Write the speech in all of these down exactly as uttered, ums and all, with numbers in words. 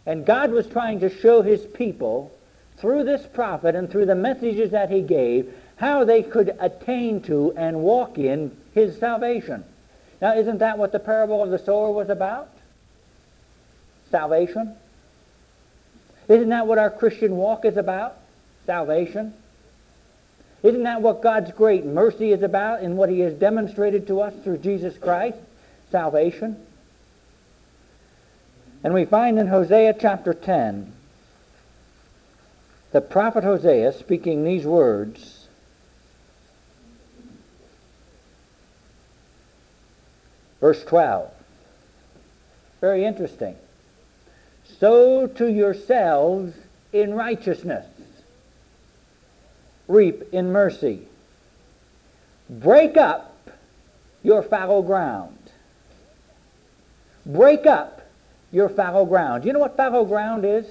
And God was trying to show his people, through this prophet and through the messages that he gave, how they could attain to and walk in his salvation. Now, isn't that what the parable of the sower was about? Salvation. Isn't that what our Christian walk is about? Salvation. Isn't that what God's great mercy is about in what he has demonstrated to us through Jesus Christ? Salvation. And we find in Hosea chapter ten, the prophet Hosea speaking these words, verse twelve. Very interesting. Sow to yourselves in righteousness, reap in mercy. Break up your fallow ground. Break up your fallow ground. Do you know what fallow ground is?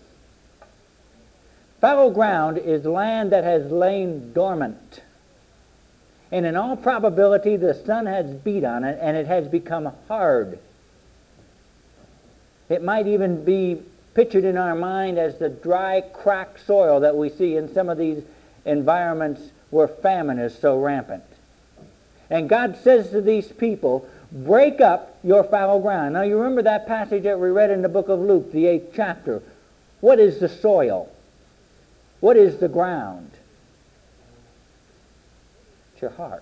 Fallow ground is land that has lain dormant. And in all probability, the sun has beat on it and it has become hard. It might even be pictured in our mind as the dry, cracked soil that we see in some of these environments where famine is so rampant. And God says to these people, break up your fallow ground. Now you remember that passage that we read in the book of Luke, the eighth chapter. What is the soil? What is the ground? It's your heart.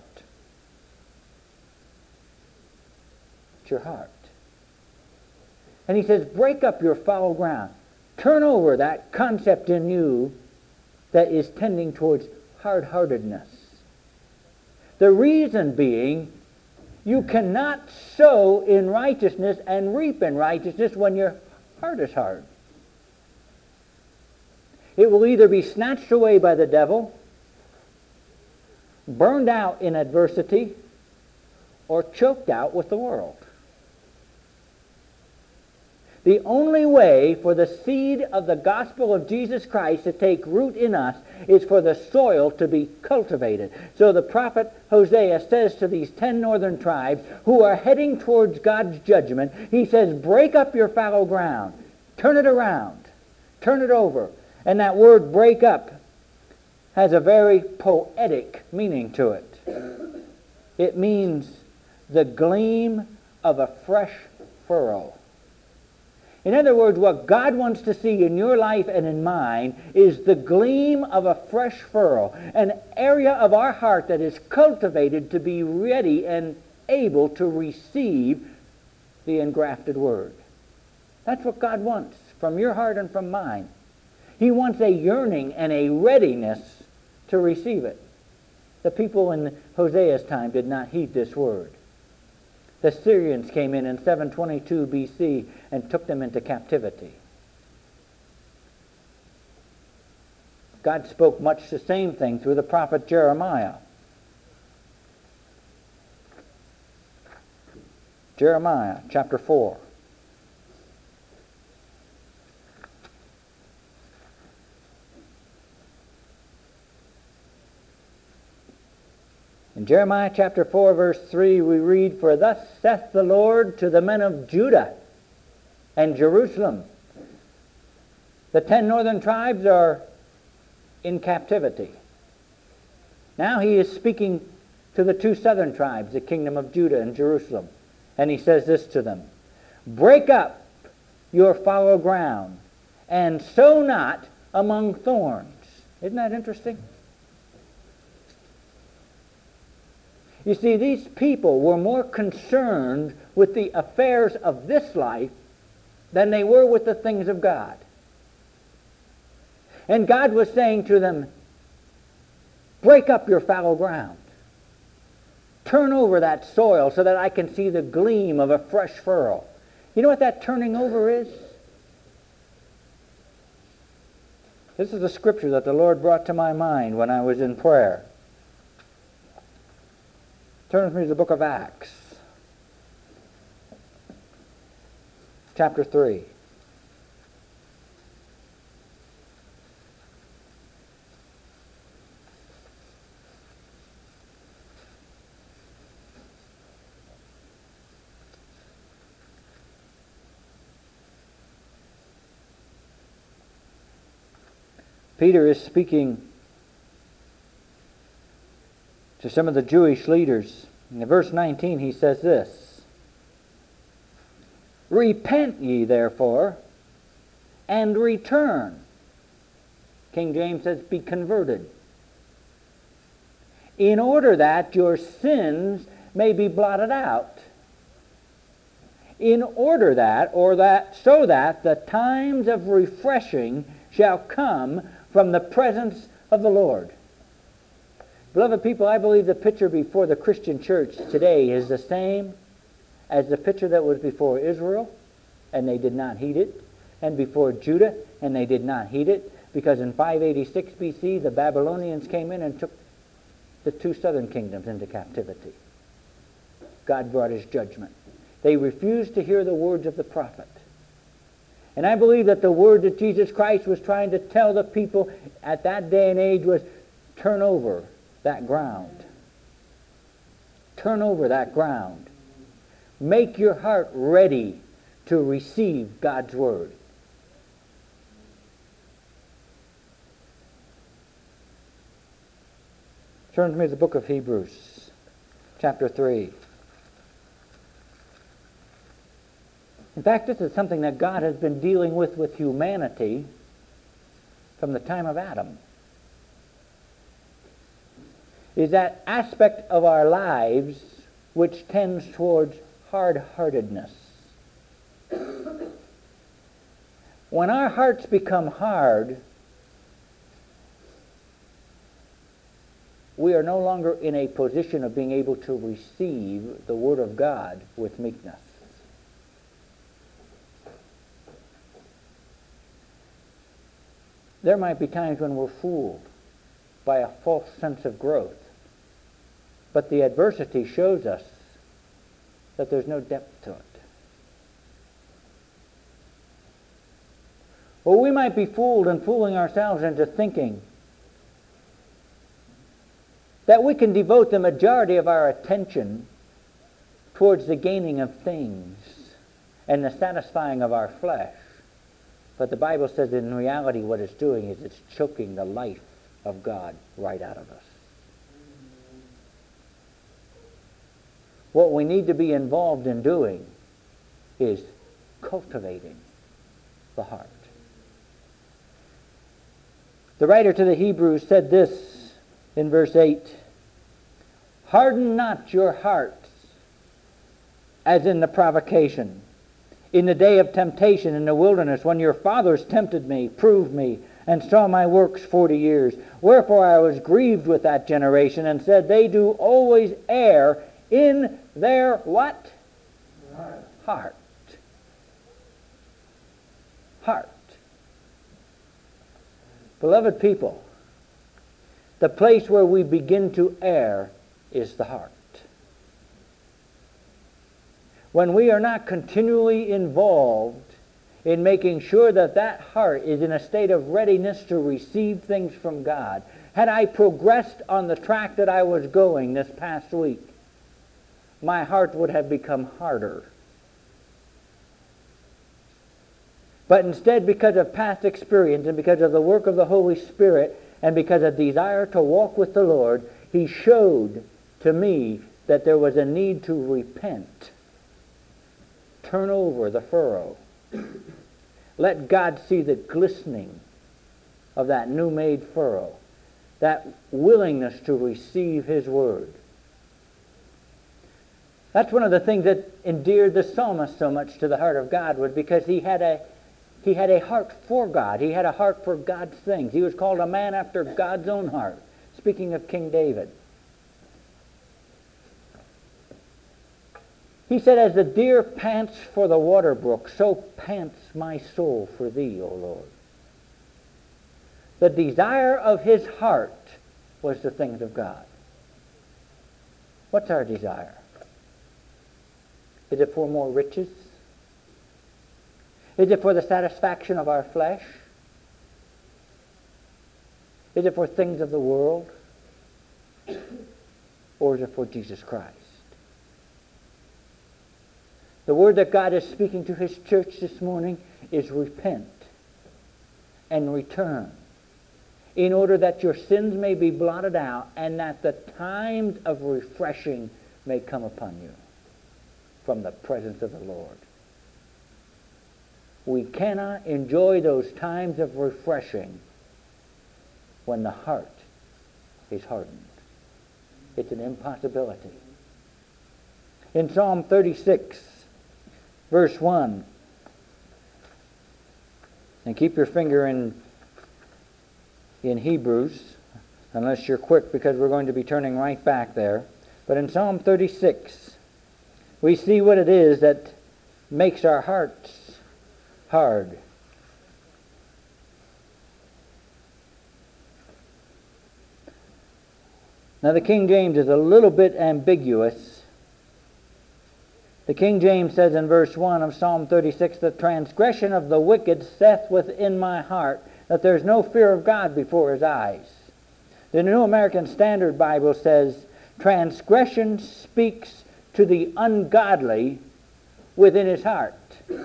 It's your heart. And he says, break up your fallow ground. Turn over that concept in you that is tending towards hard-heartedness. The reason being, you cannot sow in righteousness and reap in righteousness when your heart is hard. It will either be snatched away by the devil, burned out in adversity, or choked out with the world. The only way for the seed of the gospel of Jesus Christ to take root in us is for the soil to be cultivated. So the prophet Hosea says to these ten northern tribes who are heading towards God's judgment, he says, break up your fallow ground. Turn it around. Turn it over. And that word break up has a very poetic meaning to it. It means the gleam of a fresh furrow. In other words, what God wants to see in your life and in mine is the gleam of a fresh furrow, an area of our heart that is cultivated to be ready and able to receive the engrafted word. That's what God wants from your heart and from mine. He wants a yearning and a readiness to receive it. The people in Hosea's time did not heed this word. The Syrians came in in seven twenty-two B C and took them into captivity. God spoke much the same thing through the prophet Jeremiah. Jeremiah chapter four. In Jeremiah chapter four, verse three, we read, for thus saith the Lord to the men of Judah and Jerusalem. The ten northern tribes are in captivity. Now he is speaking to the two southern tribes, the kingdom of Judah and Jerusalem. And he says this to them, break up your fallow ground and sow not among thorns. Isn't that interesting? You see, these people were more concerned with the affairs of this life than they were with the things of God. And God was saying to them, break up your fallow ground. Turn over that soil so that I can see the gleam of a fresh furrow. You know what that turning over is? This is a scripture that the Lord brought to my mind when I was in prayer. Turn with me to the book of Acts, chapter three. Peter is speaking to some of the Jewish leaders. In verse nineteen he says this, "Repent ye therefore, and return." King James says, "Be converted, in order that your sins may be blotted out, in order that, or that, so that the times of refreshing shall come from the presence of the Lord." Beloved people, I believe the picture before the Christian church today is the same as the picture that was before Israel, and they did not heed it, and before Judah, and they did not heed it, because in five eighty-six B C the Babylonians came in and took the two southern kingdoms into captivity. God brought his judgment. They refused to hear the words of the prophet. And I believe that the word that Jesus Christ was trying to tell the people at that day and age was, turn over that ground. Turn over that ground. Make your heart ready to receive God's word. Turn to me to the book of Hebrews, chapter three. In fact, this is something that God has been dealing with with humanity from the time of Adam. Is that aspect of our lives which tends towards hard-heartedness. When our hearts become hard, we are no longer in a position of being able to receive the Word of God with meekness. There might be times when we're fooled by a false sense of growth, but the adversity shows us that there's no depth to it. Or we might be fooled and fooling ourselves into thinking that we can devote the majority of our attention towards the gaining of things and the satisfying of our flesh. But the Bible says in reality what it's doing is it's choking the life of God right out of us. What we need to be involved in doing is cultivating the heart. The writer to the Hebrews said this in verse eight, "Harden not your hearts as in the provocation, in the day of temptation in the wilderness, when your fathers tempted me, proved me, and saw my works forty years. Wherefore I was grieved with that generation, and said, they do always err in their" what? Heart. Heart. Heart. Beloved people, the place where we begin to err is the heart. When we are not continually involved in making sure that that heart is in a state of readiness to receive things from God. Had I progressed on the track that I was going this past week, my heart would have become harder. But instead, because of past experience and because of the work of the Holy Spirit and because of desire to walk with the Lord, He showed to me that there was a need to repent. Turn over the furrow. Let God see the glistening of that new-made furrow, that willingness to receive His word. That's one of the things that endeared the psalmist so much to the heart of God, was because he had a he had a heart for God. He had a heart for God's things. He was called a man after God's own heart, speaking of King David. He said, as the deer pants for the water brook, so pants my soul for thee, O Lord. The desire of his heart was the things of God. What's our desire? Is it for more riches? Is it for the satisfaction of our flesh? Is it for things of the world? Or is it for Jesus Christ? The word that God is speaking to His church this morning is repent and return in order that your sins may be blotted out and that the times of refreshing may come upon you from the presence of the Lord. We cannot enjoy those times of refreshing when the heart is hardened. It's an impossibility. In Psalm thirty-six, verse one, and keep your finger in, in Hebrews, unless you're quick, because we're going to be turning right back there. But in Psalm thirty-six, we see what it is that makes our hearts hard. Now the King James is a little bit ambiguous. The King James says in verse one of Psalm thirty-six, the transgression of the wicked saith within my heart, that there's no fear of God before his eyes. The New American Standard Bible says, transgression speaks to the ungodly within his heart.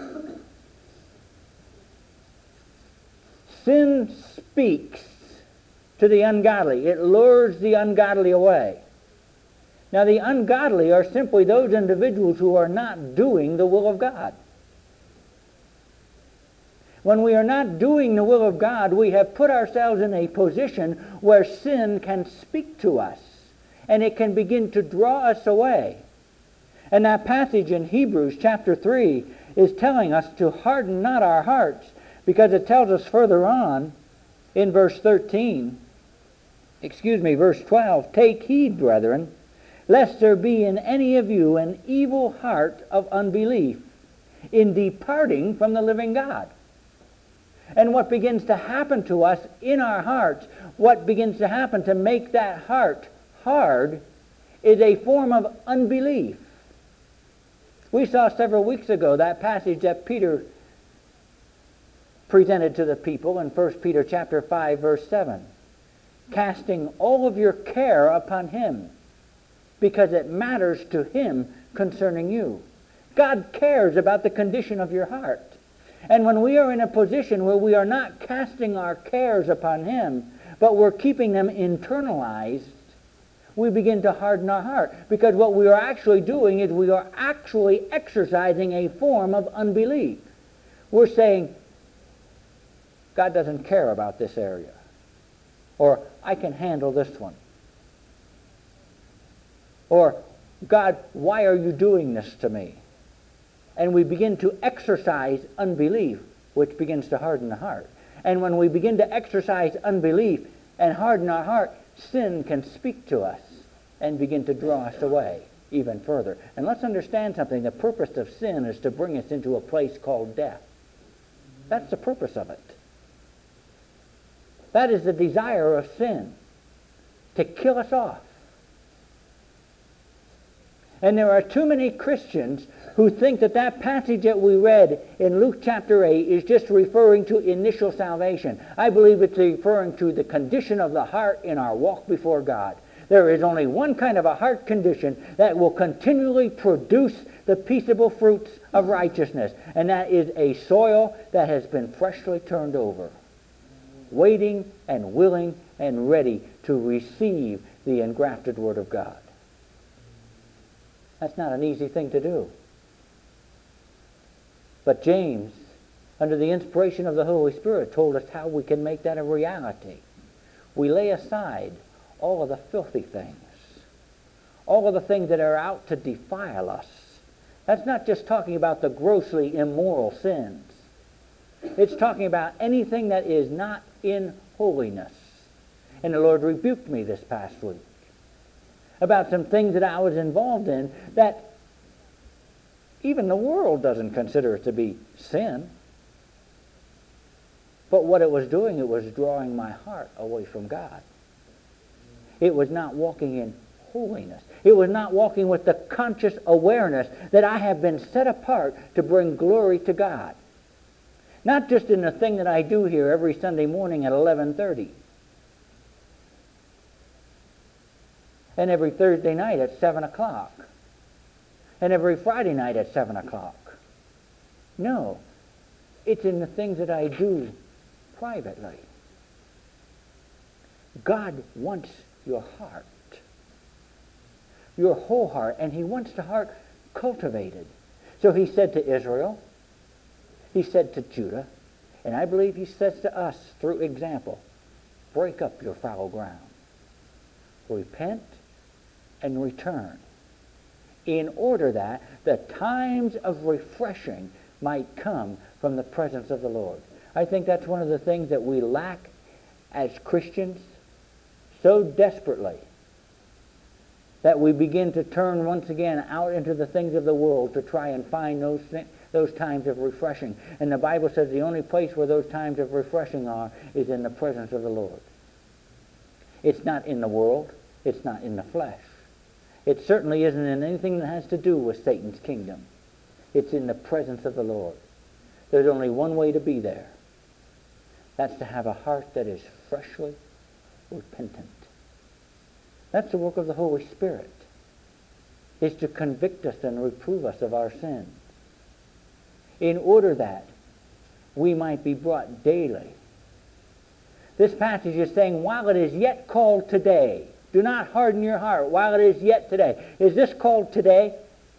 Sin speaks to the ungodly. It lures the ungodly away. Now, the ungodly are simply those individuals who are not doing the will of God. When we are not doing the will of God, we have put ourselves in a position where sin can speak to us, and it can begin to draw us away. And that passage in Hebrews chapter three is telling us to harden not our hearts, because it tells us further on in verse thirteen, excuse me, verse twelve, take heed, brethren, lest there be in any of you an evil heart of unbelief in departing from the living God. And what begins to happen to us in our hearts, what begins to happen to make that heart hard, is a form of unbelief. We saw several weeks ago that passage that Peter presented to the people in First Peter chapter five, verse seven. Casting all of your care upon him, because it matters to him concerning you. God cares about the condition of your heart. And when we are in a position where we are not casting our cares upon him, but we're keeping them internalized, we begin to harden our heart. Because what we are actually doing is we are actually exercising a form of unbelief. We're saying, God doesn't care about this area. Or, I can handle this one. Or, God, why are you doing this to me? And we begin to exercise unbelief, which begins to harden the heart. And when we begin to exercise unbelief and harden our heart, sin can speak to us and begin to draw us away even further. And let's understand something. The purpose of sin is to bring us into a place called death. That's the purpose of it. That is the desire of sin, to kill us off. And there are too many Christians who think that that passage that we read in Luke chapter eight is just referring to initial salvation. I believe it's referring to the condition of the heart in our walk before God. There is only one kind of a heart condition that will continually produce the peaceable fruits of righteousness, and that is a soil that has been freshly turned over, waiting and willing and ready to receive the engrafted Word of God. That's not an easy thing to do. But James, under the inspiration of the Holy Spirit, told us how we can make that a reality. We lay aside all of the filthy things, all of the things that are out to defile us. That's not just talking about the grossly immoral sins. It's talking about anything that is not in holiness. And the Lord rebuked me this past week about some things that I was involved in that even the world doesn't consider it to be sin. But what it was doing, it was drawing my heart away from God. It was not walking in holiness. It was not walking with the conscious awareness that I have been set apart to bring glory to God. Not just in the thing that I do here every Sunday morning at eleven thirty. And every Thursday night at seven o'clock. And every Friday night at seven o'clock. No. It's in the things that I do privately. God wants your heart, your whole heart, and he wants the heart cultivated. So he said to Israel, he said to Judah, and I believe he says to us through example, break up your fallow ground. Repent and return, in order that the times of refreshing might come from the presence of the Lord. I think that's one of the things that we lack as Christians so desperately, that we begin to turn once again out into the things of the world to try and find those th- those times of refreshing. And the Bible says the only place where those times of refreshing are is in the presence of the Lord. It's not in the world. It's not in the flesh. It certainly isn't in anything that has to do with Satan's kingdom. It's in the presence of the Lord. There's only one way to be there. That's to have a heart that is freshly repentant. That's the work of the Holy Spirit, is to convict us and reprove us of our sins, in order that we might be brought daily. This passage is saying, while it is yet called today, do not harden your heart, while it is yet today. Is this called today?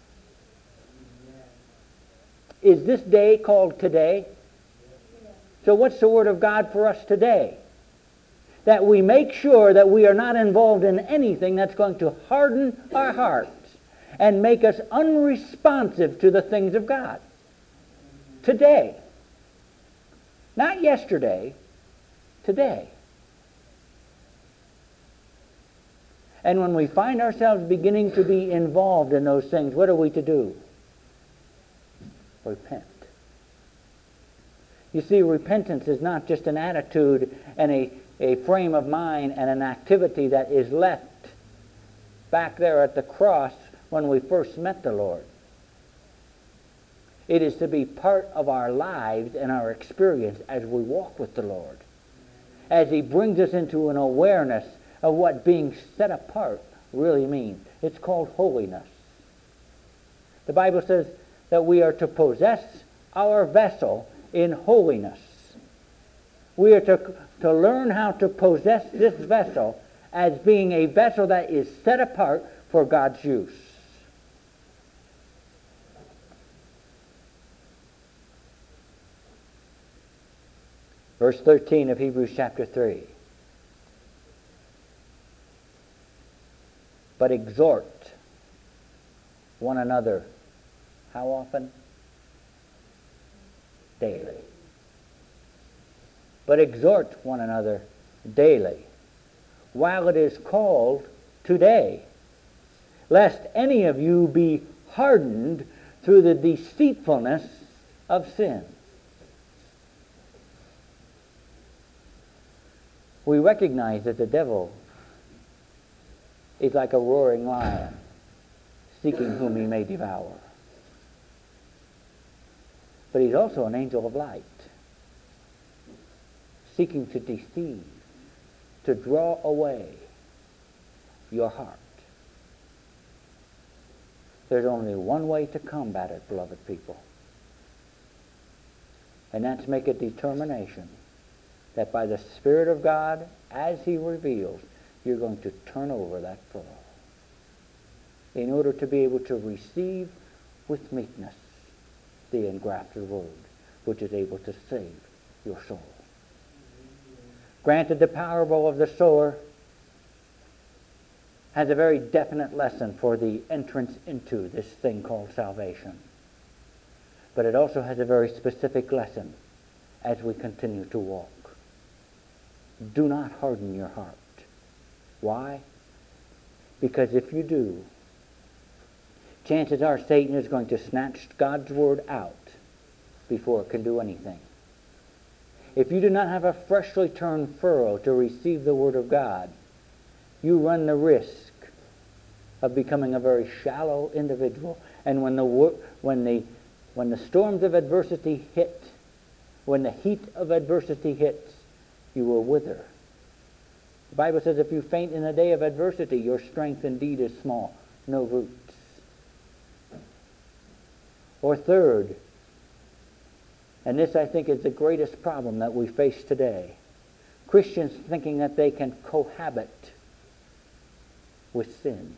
Is this day called today? So what's the Word of God for us today? That we make sure that we are not involved in anything that's going to harden our hearts and make us unresponsive to the things of God. Today. Not yesterday. Today. And when we find ourselves beginning to be involved in those things, what are we to do? Repent. You see, repentance is not just an attitude and a, a frame of mind and an activity that is left back there at the cross when we first met the Lord. It is to be part of our lives and our experience as we walk with the Lord, as he brings us into an awareness of what being set apart really means. It's called holiness. The Bible says that we are to possess our vessel in holiness. We are to, to learn how to possess this vessel as being a vessel that is set apart for God's use. Verse thirteen of Hebrews chapter three. But exhort one another. How often? Daily. But exhort one another daily, while it is called today, lest any of you be hardened through the deceitfulness of sin. We recognize that the devil is like a roaring lion, seeking whom he may devour. But he's also an angel of light, seeking to deceive, to draw away your heart. There's only one way to combat it, beloved people. And that's make a determination that by the Spirit of God, as he reveals, you're going to turn over that furrow in order to be able to receive with meekness the engrafted word, which is able to save your soul. Granted, the parable of the sower has a very definite lesson for the entrance into this thing called salvation. But it also has a very specific lesson as we continue to walk. Do not harden your heart. Why? Because if you do, chances are Satan is going to snatch God's word out before it can do anything. If you do not have a freshly turned furrow to receive the word of God, you run the risk of becoming a very shallow individual. And when the when the when the storms of adversity hit, when the heat of adversity hits, you will wither. The Bible says if you faint in the day of adversity, your strength indeed is small, no roots. Or third, and this I think is the greatest problem that we face today, Christians thinking that they can cohabit with sin.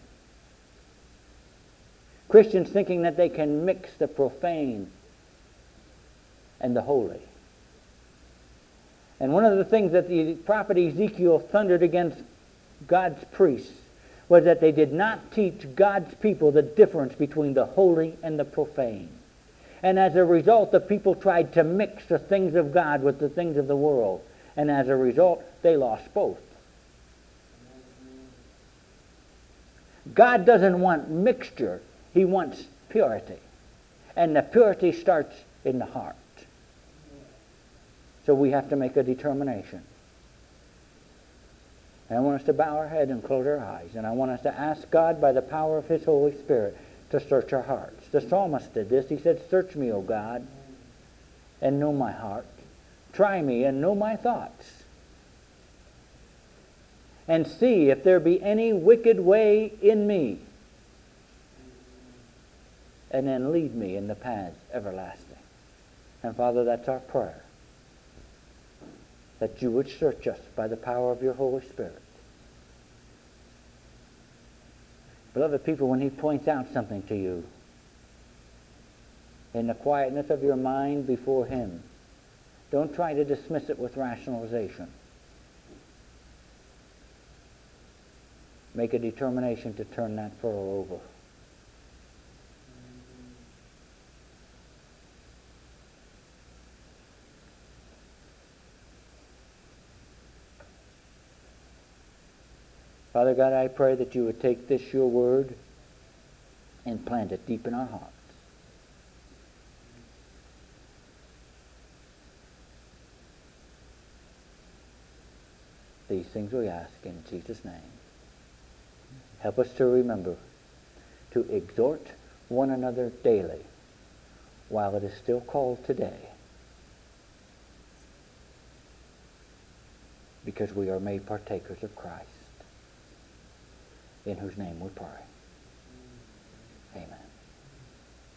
Christians thinking that they can mix the profane and the holy. And one of the things that the prophet Ezekiel thundered against God's priests was that they did not teach God's people the difference between the holy and the profane. And as a result, the people tried to mix the things of God with the things of the world. And as a result, they lost both. God doesn't want mixture. He wants purity. And the purity starts in the heart. So we have to make a determination. And I want us to bow our head and close our eyes. And I want us to ask God by the power of His Holy Spirit to search our hearts. The psalmist did this. He said, "Search me, O God, and know my heart. Try me and know my thoughts. And see if there be any wicked way in me. And then lead me in the paths everlasting." And Father, that's our prayer. That you would search us by the power of your Holy Spirit. Beloved people, when He points out something to you, in the quietness of your mind before Him, don't try to dismiss it with rationalization. Make a determination to turn that furrow over. Father God, I pray that you would take this, your word, and plant it deep in our hearts. These things we ask in Jesus' name. Help us to remember to exhort one another daily while it is still called today, because we are made partakers of Christ, in whose name we pray. Amen.